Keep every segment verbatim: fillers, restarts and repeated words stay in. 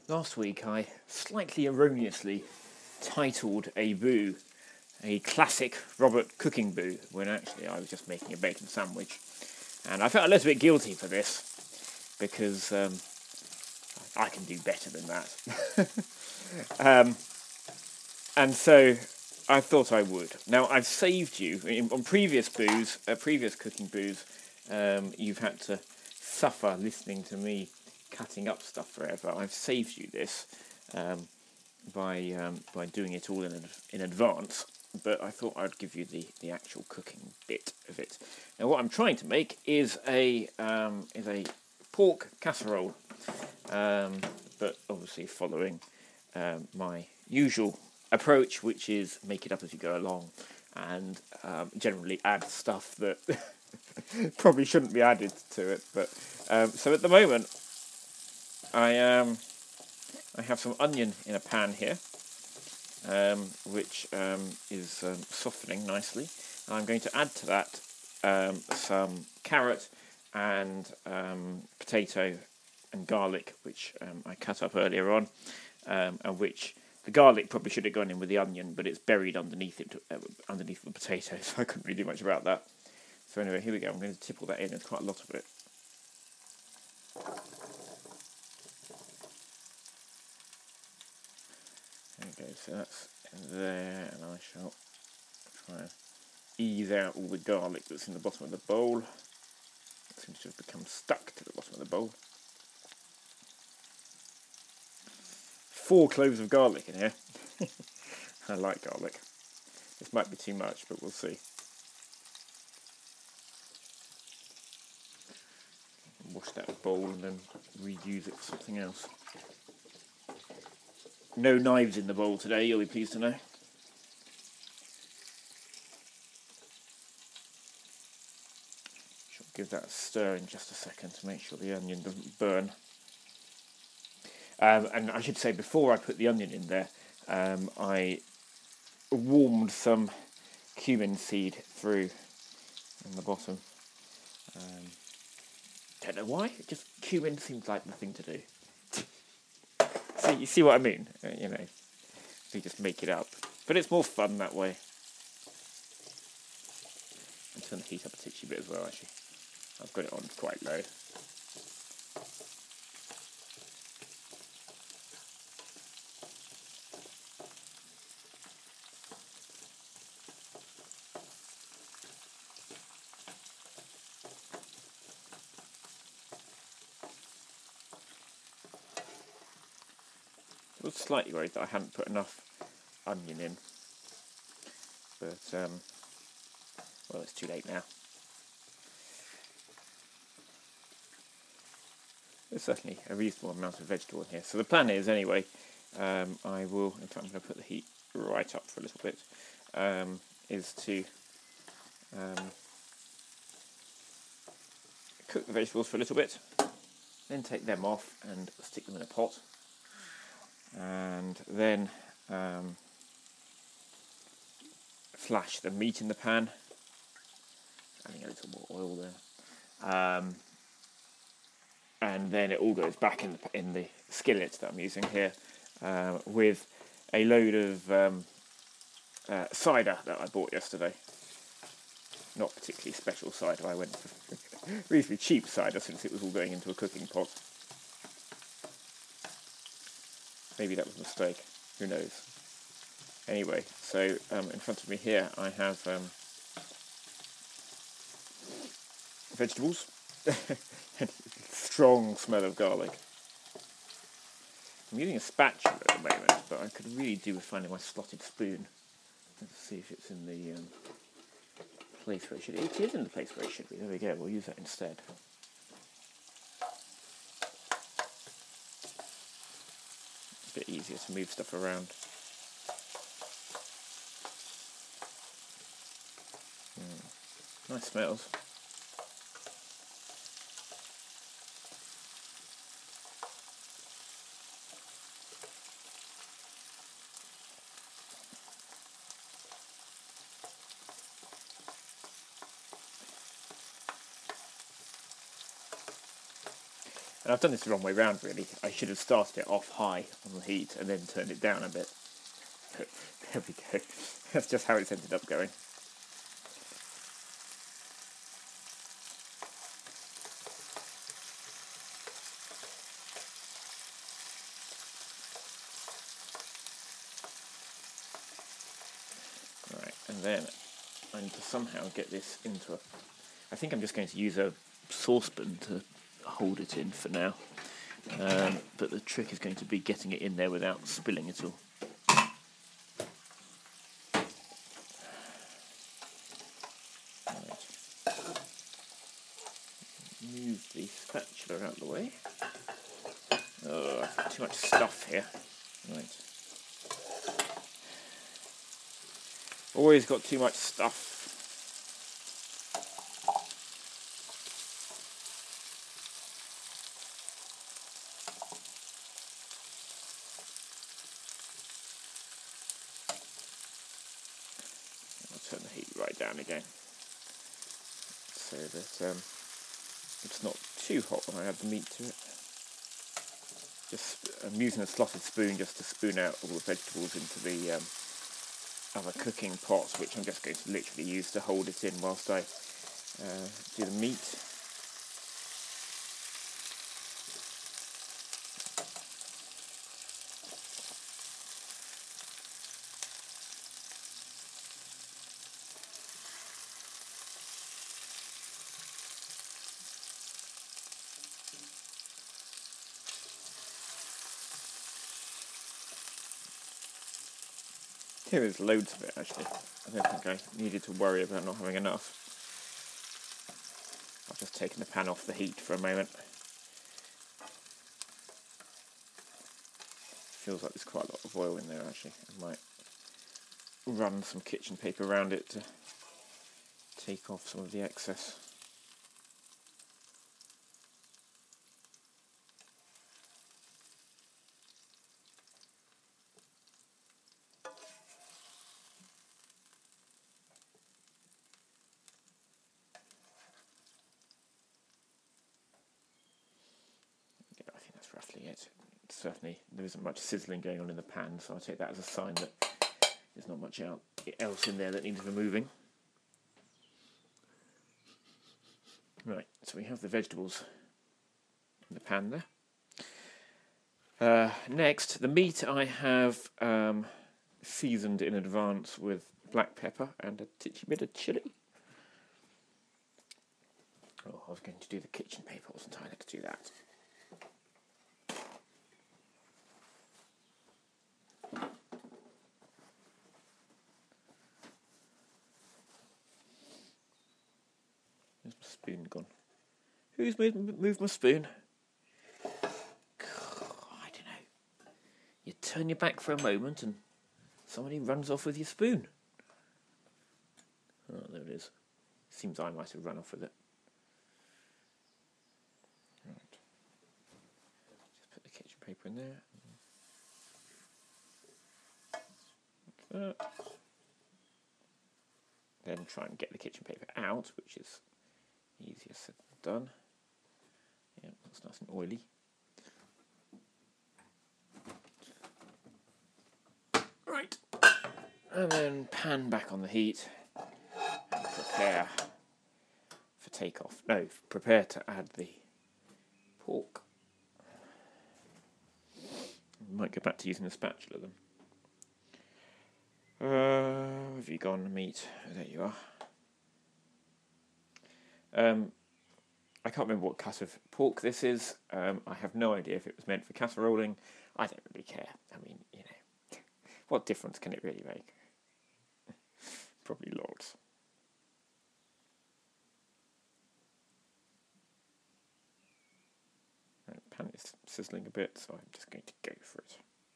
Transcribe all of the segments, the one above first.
Last week I slightly erroneously titled a boo a classic Robert cooking boo, when actually I was just making a bacon sandwich. And I felt a little bit guilty for this, because um, I can do better than that. um, and so I thought I would. Now, I've saved you, in, on previous boos, uh, previous cooking boos, um, you've had to suffer listening to me cutting up stuff forever. I've saved you this um, by um, by doing it all in in advance, but I thought I'd give you the, the actual cooking bit of it. Now, what I'm trying to make is a um, is a pork casserole, um, but obviously following um, my usual approach, which is make it up as you go along, and um, generally add stuff that probably shouldn't be added to it. But um, so at the moment, I um I have some onion in a pan here, um, which um, is um, softening nicely. And I'm going to add to that um, some carrot and um, potato and garlic, which um, I cut up earlier on, um, and which the garlic probably should have gone in with the onion, but it's buried underneath it, uh, underneath the potato, so I couldn't really do much about that. So anyway, here we go. I'm going to tip all that in. There's quite a lot of it. There we go, so that's in there, and I shall try and ease out all the garlic that's in the bottom of the bowl. It seems to have become stuck to the bottom of the bowl. Four cloves of garlic in here. I like garlic. This might be too much, but we'll see. Wash that bowl and then reuse it for something else. No knives in the bowl today, you'll be pleased to know. Shall give that a stir in just a second to make sure the onion doesn't burn. Um, and I should say, before I put the onion in there, um, I warmed some cumin seed through in the bottom. Um, don't know why, just cumin seems like the thing to do. See, you see what I mean? Uh, you know, you just make it up. But it's more fun that way. And turn the heat up a titchy bit as well, actually. I've got it on quite low. I was slightly worried that I hadn't put enough onion in, but um, well, it's too late now. There's certainly a reasonable amount of vegetable in here. So the plan is, anyway, um, I will, in fact I'm going to put the heat right up for a little bit, um, is to um, cook the vegetables for a little bit, then take them off and stick them in a pot. And then um, flash the meat in the pan, adding a little more oil there, um, and then it all goes back in the, in the skillet that I'm using here, uh, with a load of um, uh, cider that I bought yesterday. Not particularly special cider, I went for reasonably cheap cider since it was all going into a cooking pot. Maybe that was a mistake, who knows. Anyway, so um, in front of me here I have um, vegetables, strong smell of garlic. I'm using a spatula at the moment, but I could really do with finding my slotted spoon. Let's see if it's in the um, place where it should be. It is in the place where it should be, there we go, we'll use that instead. A bit easier to move stuff around. Mm. Nice smells. And I've done this the wrong way round, really. I should have started it off high on the heat and then turned it down a bit. But there we go. That's just how it's ended up going. Right, and then I need to somehow get this into a... I think I'm just going to use a saucepan to hold it in for now. Um, but the trick is going to be getting it in there without spilling it all. Right. Move the spatula out of the way. Oh, I've got too much stuff here. Right. Always got too much stuff. I'll turn the heat right down again so that um, it's not too hot when I add the meat to it. Just I'm using a slotted spoon just to spoon out all the vegetables into the um, other cooking pot, which I'm just going to literally use to hold it in whilst I uh, do the meat. Here is loads of it, actually. I don't think I needed to worry about not having enough. I've just taken the pan off the heat for a moment. Feels like there's quite a lot of oil in there, actually. I might run some kitchen paper around it to take off some of the excess. I think that's roughly it. Certainly there isn't much sizzling going on in the pan, so I'll take that as a sign that there's not much else in there that needs removing. Right, so we have the vegetables in the pan there. Uh, next, the meat I have um, seasoned in advance with black pepper and a titchy bit of chilli. Oh, I was going to do the kitchen paper, wasn't I? Let's do that. Where's my spoon gone? Who's moved, moved my spoon? I don't know. You turn your back for a moment and somebody runs off with your spoon. Oh, there it is. Seems I might have run off with it. Right. Just put the kitchen paper in there. Like that. Then try and get the kitchen paper out, which is easier said than done. Yeah, that's nice and oily. Right. And then pan back on the heat and prepare for takeoff. No, prepare to add the pork. Might go back to using the spatula then. Uh, have you gone, meat? There you are. Um, I can't remember what cut of pork this is. Um, I have no idea if it was meant for casseroling. I don't really care. I mean, you know, what difference can it really make? Probably lots. Right, pan is sizzling a bit, so I'm just going to go for it.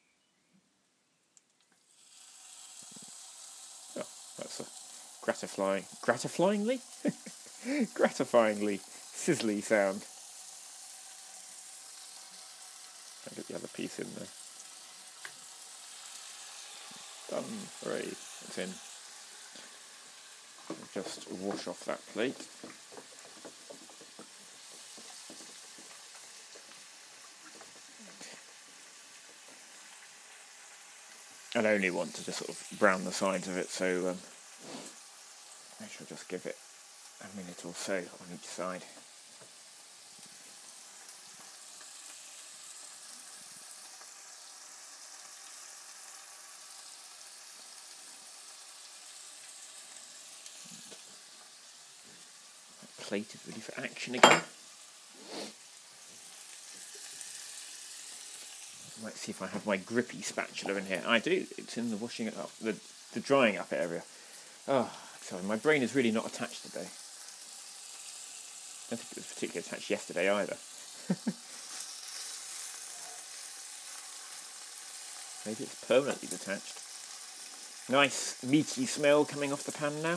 Oh, that's a gratifying, gratifyingly, gratifyingly sizzly sound. I'll get the other piece in there. Done. Hooray! It's in. I'll just wash off that plate. and only want to just sort of brown the sides of it, so um, I shall just give it a minute or so on each side. That plate is ready for action again. I might see if I have my grippy spatula in here. I do. It's in the washing it up, the the drying up area. Oh, sorry, my brain is really not attached today. I don't think it was particularly attached yesterday either. Maybe it's permanently detached. Nice meaty smell coming off the pan now.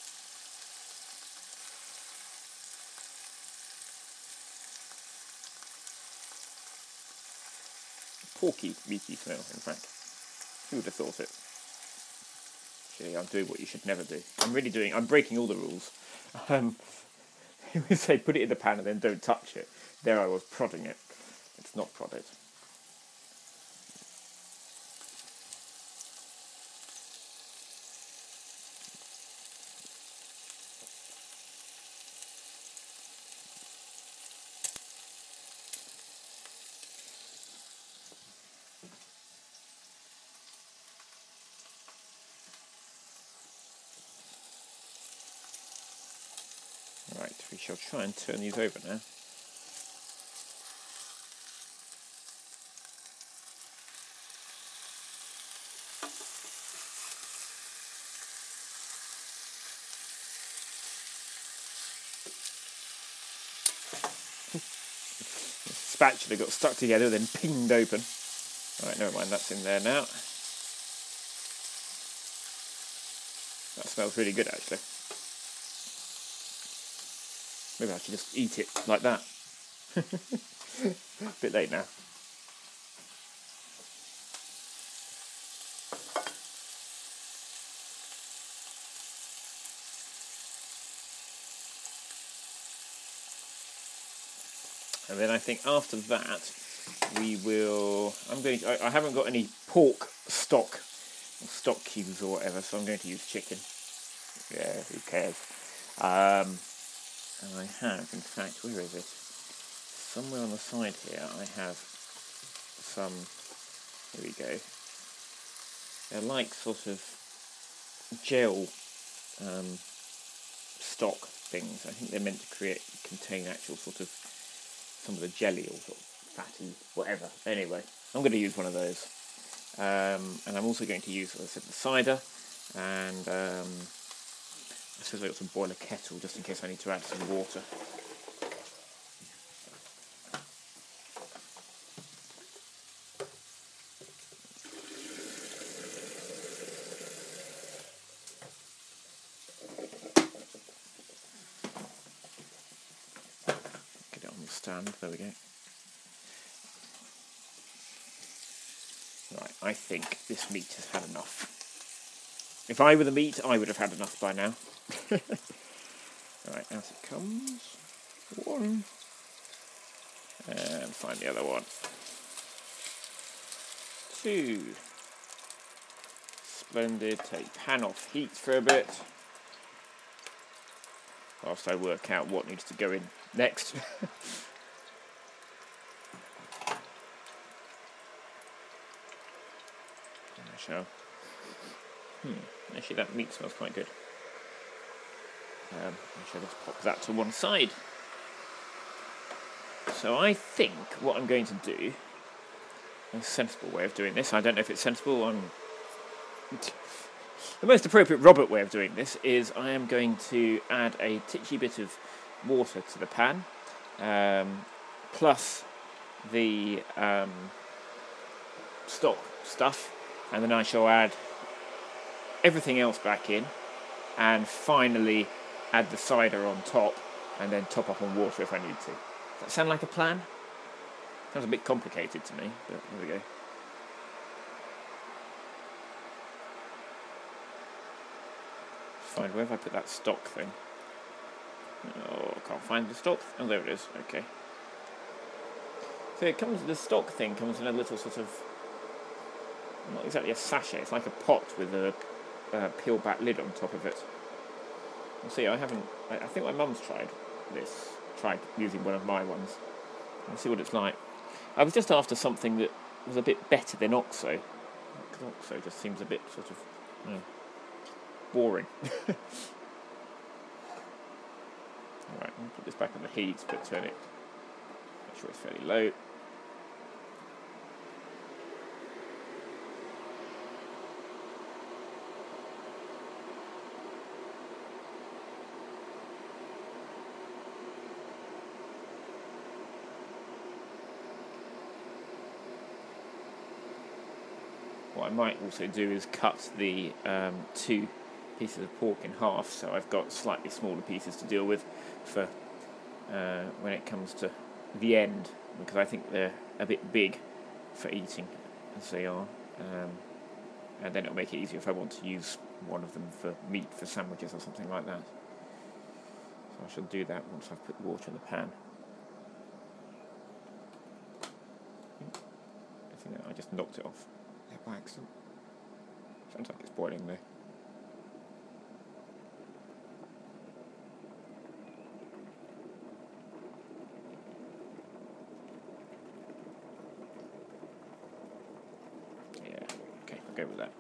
Porky, meaty smell, in fact. Who would have thought it? Actually, I'm doing what you should never do. I'm really doing, I'm breaking all the rules. Um, we say put it in the pan and then don't touch it. There I was prodding it. It's not prodded. Right, we shall try and turn these over now. Spatula got stuck together, then pinged open. Alright, never mind, that's in there now. That smells really good, actually. Maybe I should just eat it like that. Bit late now. And then I think after that, we will. I'm going. To, I, I haven't got any pork stock, or stock cubes or whatever, so I'm going to use chicken. Yeah, who cares? Um, and I have, in fact, where is it? Somewhere on the side here, I have some. Here we go. They're like sort of gel um, stock things. I think they're meant to create, contain actual sort of some of the jelly or sort of fatty, whatever. Anyway, I'm going to use one of those. Um, and I'm also going to use, as I said, the cider. And um, I suppose I've got to boil a kettle just in case I need to add some water. Get it on the stand. There we go. Right, I think this meat has had enough. If I were the meat, I would have had enough by now. Right, out it comes. One. And find the other one. Two. Splendid. Take pan off heat for a bit. Whilst I work out what needs to go in next. I shall. Hmm. Actually, that meat smells quite good. Um, I shall just pop that to one side. So I think what I'm going to do, a sensible way of doing this, I don't know if it's sensible, I'm... the most appropriate Robert way of doing this is I am going to add a titchy bit of water to the pan, um, plus the um, stock stuff, and then I shall add everything else back in, and finally add the cider on top, and then top up on water if I need to. Does that sound like a plan? Sounds a bit complicated to me, but here we go. Find where have I put that stock thing? Oh, I can't find the stock. Oh, there it is. Okay. So it comes. The stock thing comes in a little sort of not exactly a sachet, it's like a pot with a uh, peel back lid on top of it. You see, I haven't, I, I think my mum's tried this, tried using one of my ones. Let's see what it's like. I was just after something that was a bit better than Oxo, because Oxo just seems a bit sort of you know, boring. Alright, I'll put this back on the heat, but turn it, make sure it's fairly low. What I might also do is cut the um, two pieces of pork in half, so I've got slightly smaller pieces to deal with for uh, when it comes to the end, because I think they're a bit big for eating as they are, um, and then it'll make it easier if I want to use one of them for meat for sandwiches or something like that. So I shall do that once I've put the water in the pan. I think that I just knocked it off by accident. Sounds like it's boiling there. Yeah, okay, I'll go with that.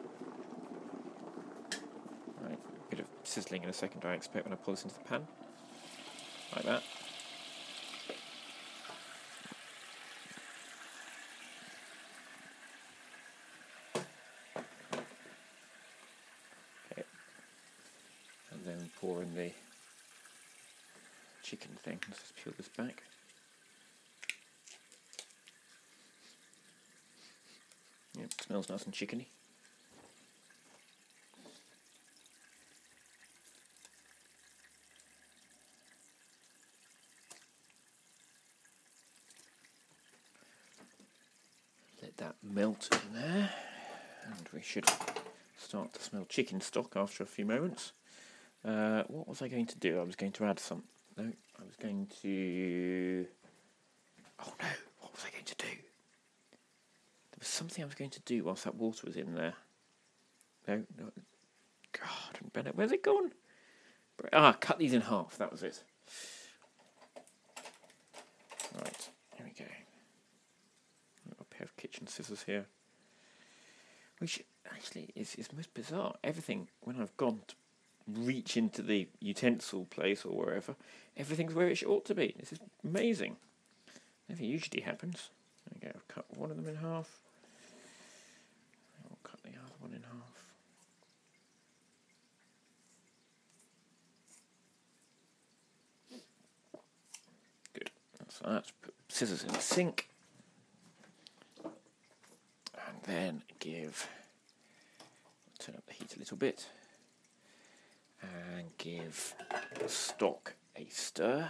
Right, a bit of sizzling in a second I expect when I pull this into the pan. Like that. Okay. And then pour in the chicken thing. Let's just peel this back. Yep, smells nice and chickeny. Let that melt in there, and we should start to smell chicken stock after a few moments. Uh, what was I going to do? I was going to add some. No, I was going to. Oh no! What was I going to do? There was something I was going to do whilst that water was in there. No, no. God, Bennett, where's it gone? Ah, cut these in half. That was it. Right, here we go. A pair of kitchen scissors here. Which actually is, is most bizarre. Everything, when I've gone to reach into the utensil place or wherever, everything's where it ought to be. This is amazing. Never usually happens. There we go, I've cut one of them in half. I'll cut the other one in half. Good. So that's put scissors in the sink. And then give, turn up the heat a little bit, and give the stock a stir.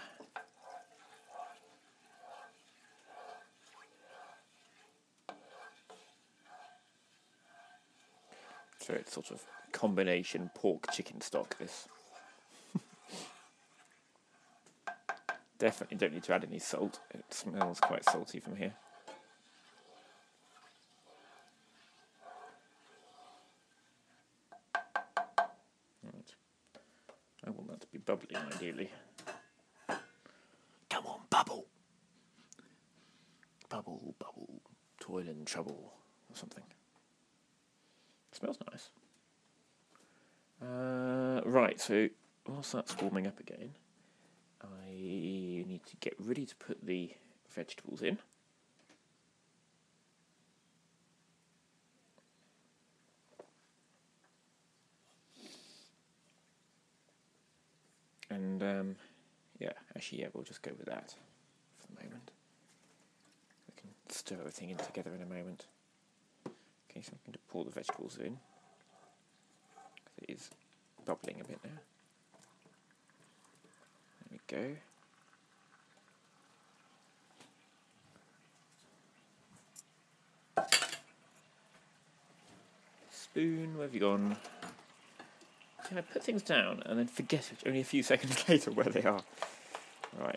So it's sort of combination pork chicken stock, this. Definitely don't need to add any salt. It smells quite salty from here. Right. I want that to be bubbling, ideally. Come on, bubble! Bubble, bubble, toil and trouble, or something. It smells nice. Uh, right, so whilst that's warming up again, I need to get ready to put the vegetables in. And, um, yeah, actually, yeah, we'll just go with that for the moment. We can stir everything in together in a moment. Okay, so I'm going to pour the vegetables in. It is bubbling a bit now. There we go. Spoon, where have you gone? See, I put things down and then forget it only a few seconds later where they are. Right.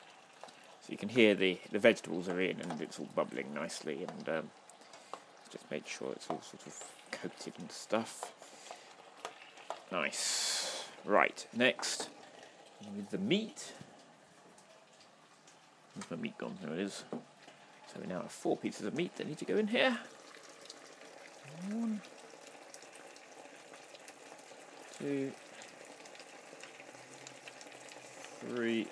So you can hear the, the vegetables are in and it's all bubbling nicely, and um, just Make sure it's all sort of coated and stuff. Nice. Right, next, with the meat. Where's my meat gone? There it is. So we now have four pieces of meat that need to go in here. One, two, three,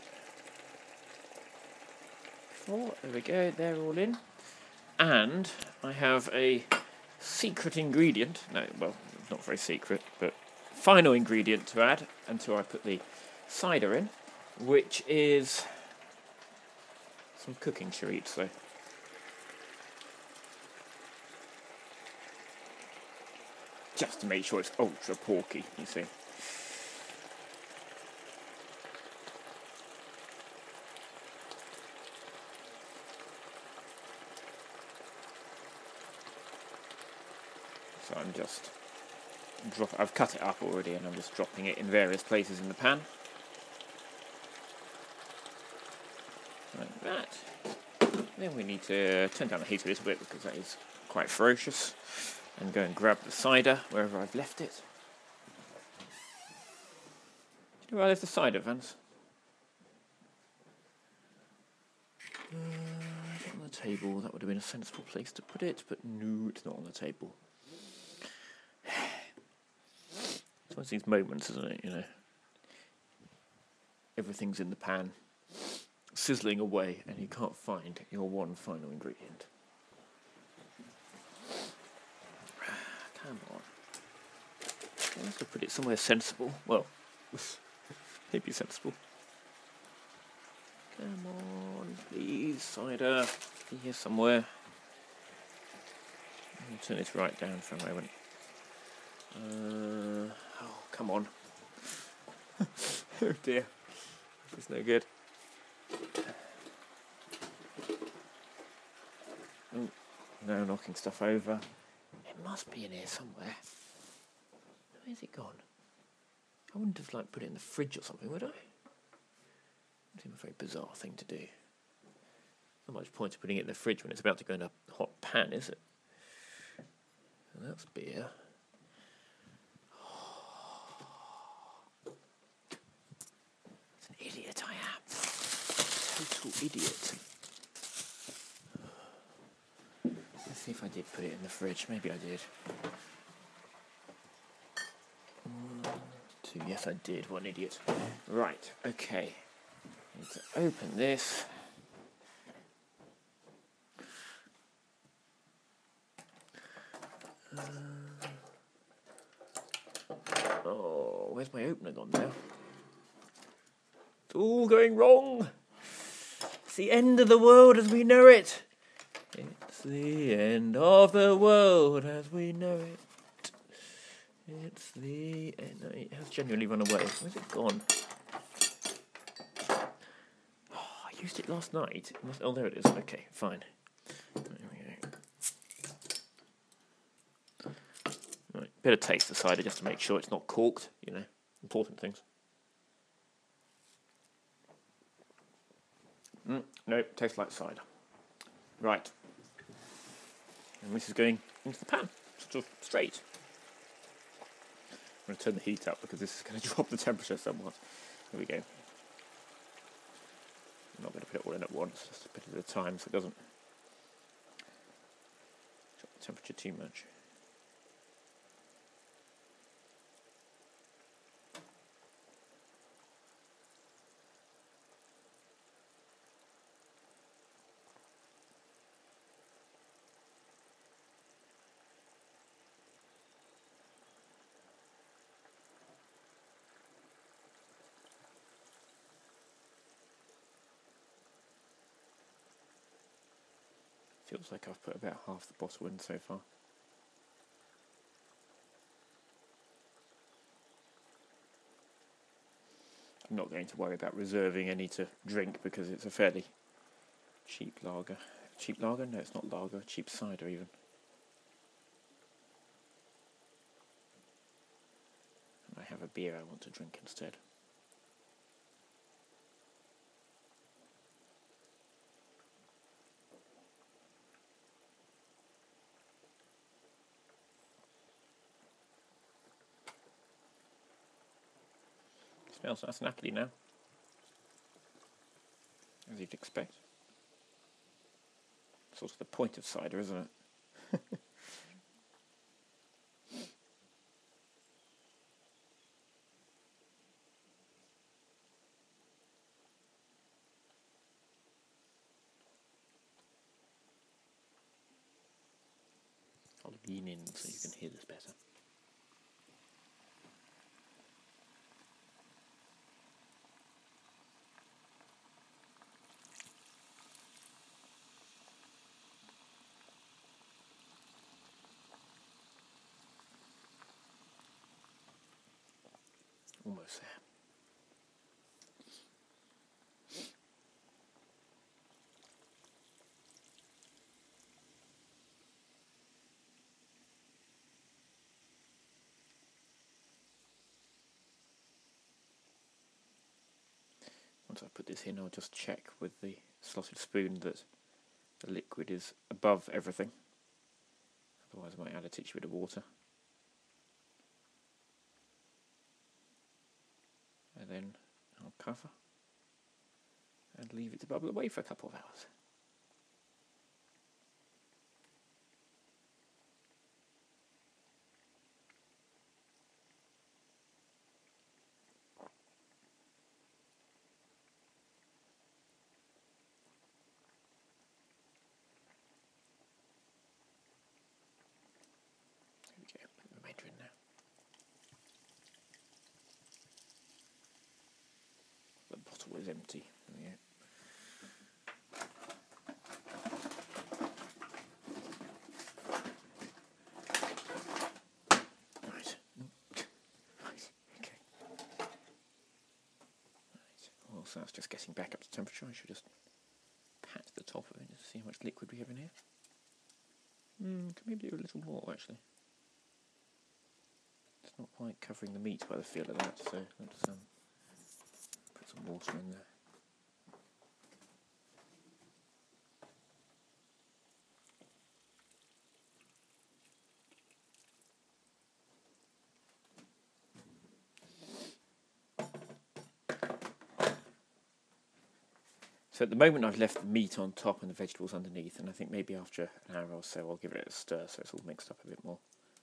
four. There we go, they're all in. And I have a secret ingredient. No, well, it's not very secret, but final ingredient to add until I put the cider in, which is some cooking chorizo. Just to make sure it's ultra porky, you see. So I'm just drop. I've cut it up already, and I'm just dropping it in various places in the pan, like that. Then we need to turn down the heat a little bit because that is quite ferocious. And go and grab the cider wherever I've left it. Do you know where I left the cider, Vance? Uh, on the table. That would have been a sensible place to put it, but no, it's not on the table. It's one of these moments, isn't it? You know, everything's in the pan, sizzling away, and you can't find your one final ingredient. Come on. I have to put it somewhere sensible. Well, maybe sensible. Come on, please, cider. Be here somewhere. I'll turn this right down for a moment. Uh, oh, come on. Oh dear. This is no good. Oh, no knocking stuff over. It must be in here somewhere. Where's it gone? I wouldn't have like put it in the fridge or something, would I? It seems a very bizarre thing to do. Not much point of putting it in the fridge when it's about to go in a hot pan, is it? And that's beer. It's an idiot I am. Total idiot. Let's see if I did put it in the fridge. Maybe I did. One, two. Yes, I did. What an idiot. Right. Okay. Need to open this. Uh, oh, where's my opener gone now? It's all going wrong. It's the end of the world as we know it. It's the end of the world as we know it. It's the end. No, it has genuinely run away. Where's it gone? Oh, I used it last night. It must, oh, there it is. Okay, fine. There we go. Right, bit of taste of cider just to make sure it's not corked. You know, important things. Mm, no, tastes like cider. Right. And this is going into the pan, sort of straight. I'm going to turn the heat up because this is going to drop the temperature somewhat. Here we go. I'm not going to put it all in at once, just a bit at a time so it doesn't drop the temperature too much. Feels like I've put about half the bottle in so far. I'm not going to worry about reserving any to drink because it's a fairly cheap lager. Cheap lager? No, it's not lager. Cheap cider even. And I have a beer I want to drink instead. Smells nice and appley now, as you'd expect. Sort of the point of cider, isn't it? I'll lean in so you can hear this better. Almost there. Once I put this in, I'll just check with the slotted spoon that the liquid is above everything. Otherwise I might add a titchy bit of water. And then I'll cover and leave it to bubble away for a couple of hours. There we go, put the remainder in now. The bottle is empty. There we go. Right. Right. Okay. Right. Well, so that's just getting back up to temperature. I should just pat the top of it to see how much liquid we have in here. Hmm, can maybe do a little more actually. It's not quite covering the meat by the feel of that, so let's um, put some water in there. So at the moment I've left the meat on top and the vegetables underneath, and I think maybe after an hour or so I'll give it a stir so it's all mixed up a bit more.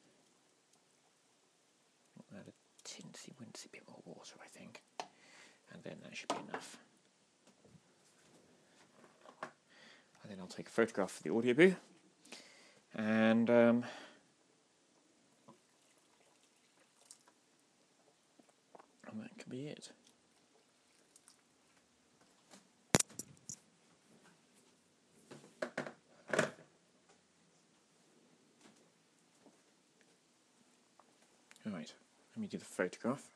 I'll add a tinsy wincy bit more water, I think, and then that should be enough. And then I'll take a photograph for the Audioboo, and um, and that can be it. Right, let me do the photograph.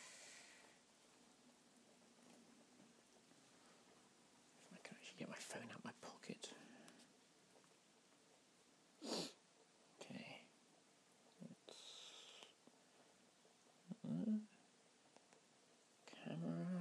If I can actually get my phone out of my pocket. Okay. Let's, uh, camera.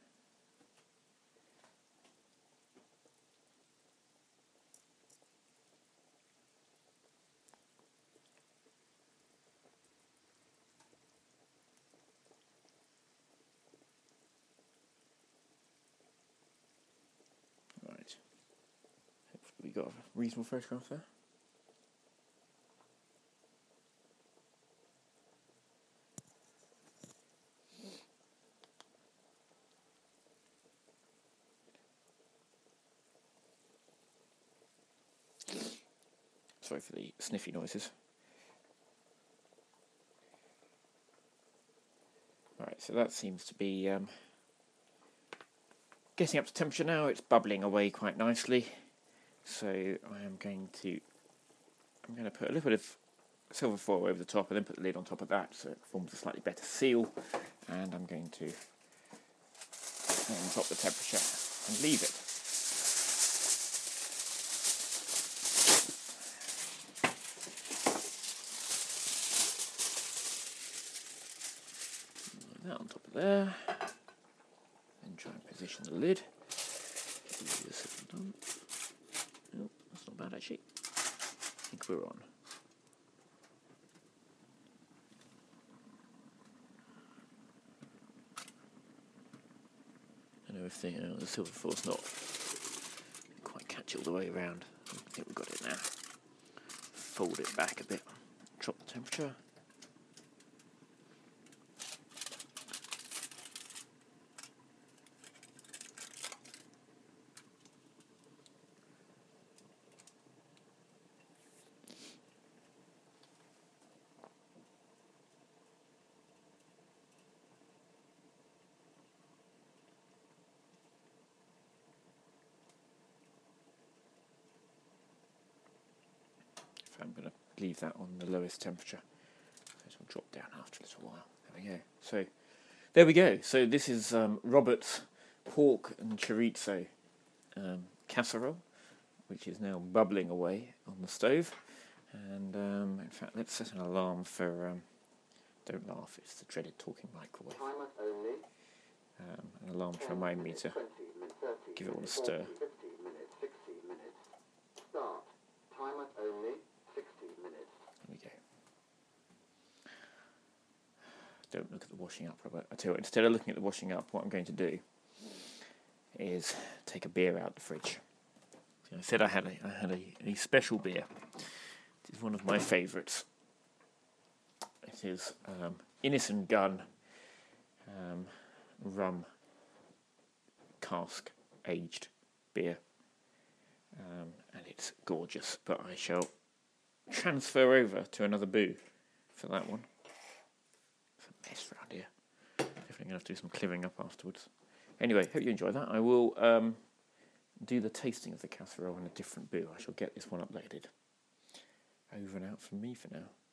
Right. Hopefully we got a reasonable photograph there. Sorry for the sniffy noises. Right, so that seems to be um, getting up to temperature now. It's bubbling away quite nicely. So I am going to I'm going to put a little bit of silver foil over the top and then put the lid on top of that so it forms a slightly better seal. And I'm going to then drop the temperature and leave it. That on top of there, then try and position the lid. Oh, that's not bad actually. I think we're on. if the, uh, the silver foil's not quite catch it all the way around. I think we've got it now. Fold it back a bit, drop the temperature. I'm going to leave that on the lowest temperature. So it will drop down after a little while. There we go. So there we go. So this is um, Robert's pork and chorizo um, casserole, which is now bubbling away on the stove. And um, in fact, let's set an alarm for. Um, don't laugh. It's the dreaded talking microwave. Um, an alarm to remind me to give it all a stir. There we go. Don't look at the washing up, Robert. I tell you what, instead of looking at the washing up, what I'm going to do is take a beer out of the fridge. So I said I had a, I had a, a special beer. It is one of my favourites. It is um, Innis and Gunn um, rum cask aged beer, um, and it's gorgeous. But I shall transfer over to another boo for that one. It's a mess around here. Definitely going to have to do some clearing up afterwards. Anyway, hope you enjoy that. I will um, do the tasting of the casserole in a different boo. I shall get this one uploaded. Over and out from me for now.